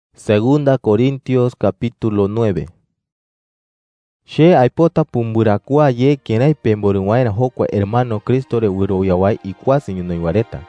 Segunda Corintios capítulo 9. She aipota pumburakua ye kenai pemboruwaina hokwa hermano Cristo re wiroyawai ikuasi ñunoiwareta.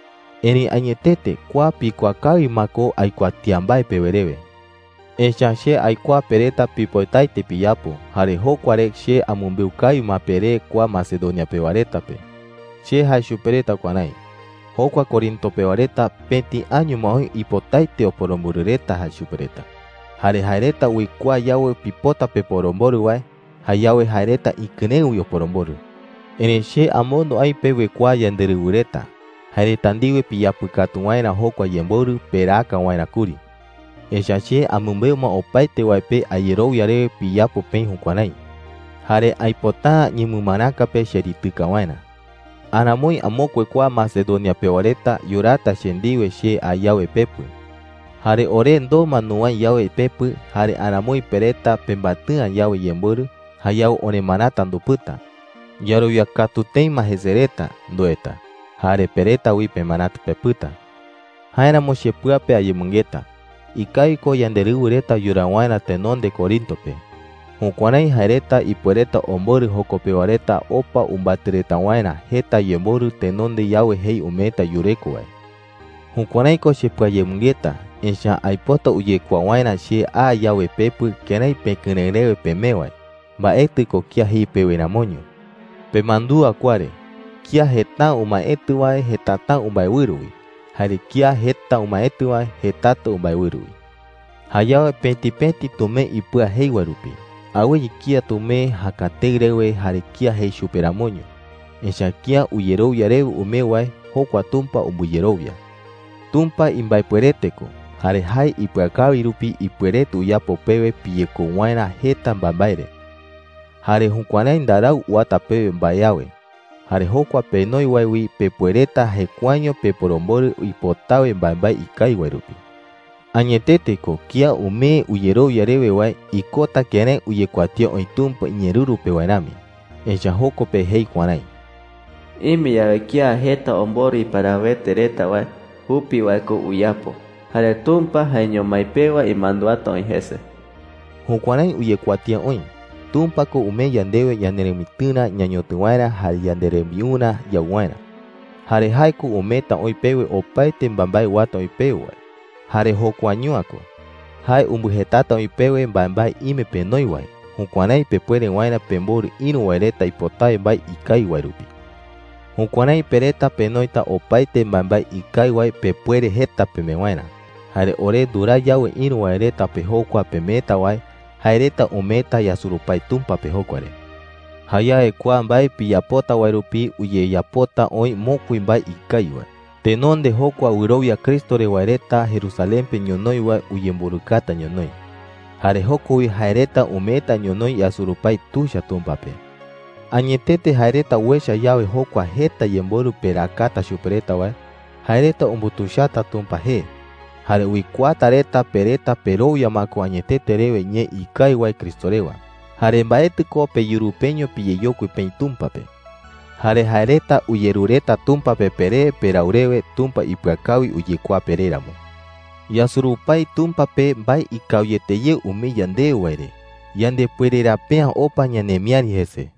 Eni añetete kuapi kuakawi mako aikuatiambai pewerewe. Echa she aikua pereta pipoitaite piyapo, hare hokware she amumbeukawi mapere kwa Macedonia pewaretape. She haishupereta kwanai. Hokwa Corinto pewareta 20 años maoi ipotaite oporomburureta haishupereta. Hare haireta uikua yawe pipota peporomboru wae, hayawe haireta ikeneu oporomboru. Ene she amondo ai pewe kwa yanderuureta. Haireta ndiwe piyapukatu waina hokwa yemboru peraka waina kuri. Esha she amumbeuma opaite waipe ayerou yare piyapo pen hukwanai. Hare aipota nyimumanaka pe sherituka waina. Anamoi amokwe kwa Macedonia pewareta yurata shendiwe she ayawe pepu. Hare ore ndo manuan yawe pepu, hare anamoi pereta pembatuan yawe yemburu, hayau one manata nduputa. Yaru yakatutei mahezereta ndoeta, hare pereta wipe manata peputa. Haina moshe puape ayemungeta, ikaiko yanderuureta yurawaina tenon de Corinto pe. Hukwanai haireta ipuereta omboru hoko pewareta opa umbatireta waina heta yemboru tenonde yawe hei umeta yureko wae. Hukwanai ko shepua yemungeta, ensha aipota uyekwa waina she a yawe pepu kenai pekenerewe pemewae. Baetu ko kia hii pewe namonyo. Pemandu akware, kia heta umaetu wae hetata umbaewirui. Hari kia heta umaetu wae hetata umbaewirui. Hayawe penti tume ipua hei warupi. Awe ikia tume hakategrewe hare kia hei superamonyo. Ensha kia uyerou yareu umewae hokwa tumpa umbuyerovia. Tumpa imbaipuereteko, hare hai ipuakawi rupi ipueretu uyapo pewe piyeko waina heta mbambaire. Hare hukwanai ndarau uata pewe mbayawe. Hare hokwa penoi waiwi pepuereta hekuaño peporomboru ipotawe mbambai ikai wairupi. Añeteteko kia ume uyerou yarewe wae ikota kene uyekuatio oitumpa iñeruru pe wainami. Echa hoko pe hei kwanai. Imi yawe kia heta ombori para vetereta wae hupi waeko uyapo. Hare tumpa hainyo maipewa imanduato oihese. Hukwanai uyekuatia oin. Tumpa ko ume yandewe yanderemituna ñañotuwaina hare yanderemiuna yawaina. Hare haiku umeta oipewe opaite mbambai wata oipewe wae. Hare hokwañuako. Hai umbuhetata oipewe mbambai ime penoi wae. Hukwanai pepuere waina pemboru inu waireta ipotae mbai ikai wairupi. Hukwanai pereta penoita opaite mbambai ikai wae pepuere heta pemewaina. Hare ore dura yawe inu waireta pehokwa pemeta wae. Haireta umeta yasurupai tumpa pehokware. Hayae kwa mbai piyapota wairupi uye yapota oi mokui mbai ikai wae. Tenonde hokwa urovia Cristo re waireta Jerusalén pe ñonoi wae uyemburukata ñonoi. Hare hokui haireta umeta ñonoi yasurupai tusha tumpape. Añetete haireta uesha yawe hokwa heta yemboru perakata supereta wae. Haireta umbutushata tumpa he. Hare uikuata reta pereta perouya mako añetete rewe nye ikai wae Cristo rewa. Hare mbaetu ko pe yurupeño piyeyoku pen tumpape. Hare haireta uyerureta tumpa pepere peraurewe tumpa ipuakawi uyekua pereramo. Yasurupai tumpa pe mbai ikauyeteye umi yande waire. Yande puerera pea opa ñanemiari hese.